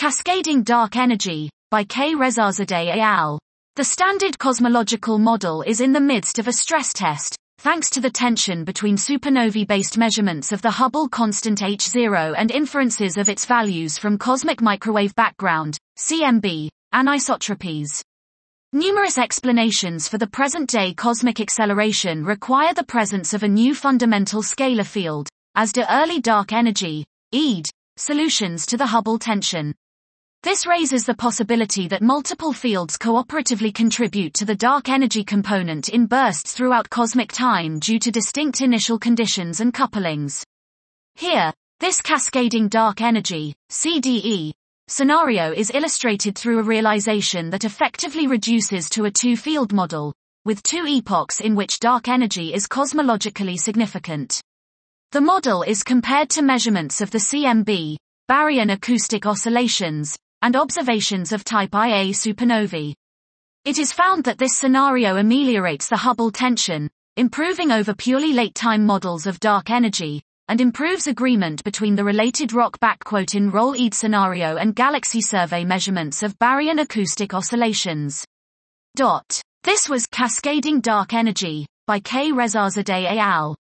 Cascading Dark Energy, by K. Rezazadeh et al. The Standard Cosmological Model is in the midst of a stress test, thanks to the tension between supernovae-based measurements of the Hubble constant H0 and inferences of its values from cosmic microwave background, CMB, anisotropies. Numerous explanations for the present-day cosmic acceleration require the presence of a new fundamental scalar field, as do early dark energy, ED, solutions to the Hubble tension. This raises the possibility that multiple fields cooperatively contribute to the dark energy component in bursts throughout cosmic time due to distinct initial conditions and couplings. Here, this cascading dark energy, CDE, scenario is illustrated through a realization that effectively reduces to a two-field model, with two epochs in which dark energy is cosmologically significant. The model is compared to measurements of the CMB, baryon acoustic oscillations, and observations of type Ia supernovae. It is found that this scenario ameliorates the Hubble tension, improving over purely late-time models of dark energy, and improves agreement between the related rock in roll-ED scenario and galaxy survey measurements of baryon acoustic oscillations. This was Cascading Dark Energy, by K. Rezazadeh et al.